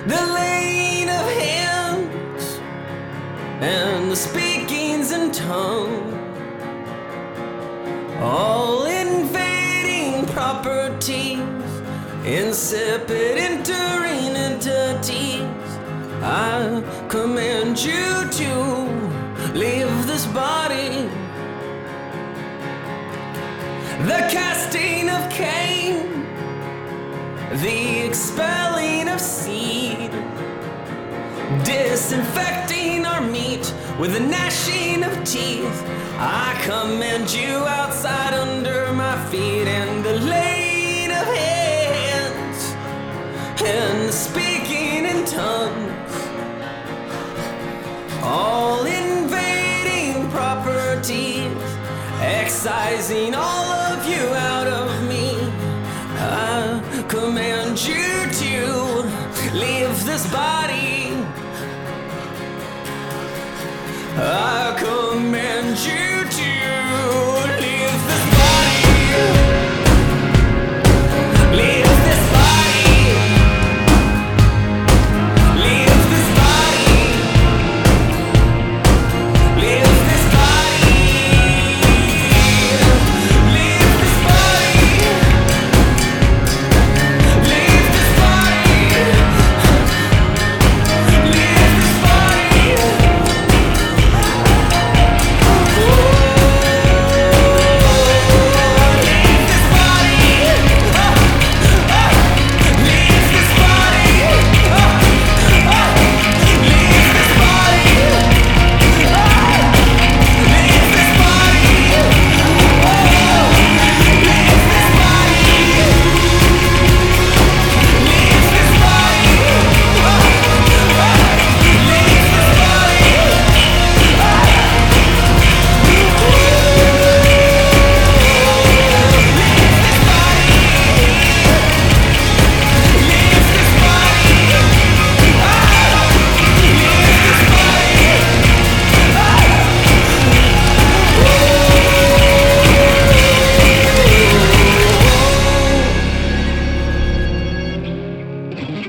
the laying of hands and the speakings in tongues, all invading properties, insipid entering entities. I command you to leave this body. The casting of Cain, the expelling of seed, disinfecting our meat with the gnashing of teeth. I command you outside under my feet, and the laying of hands and the speaking in tongues, all invading properties, excising all of you out of me. I command you to leave this body. I command you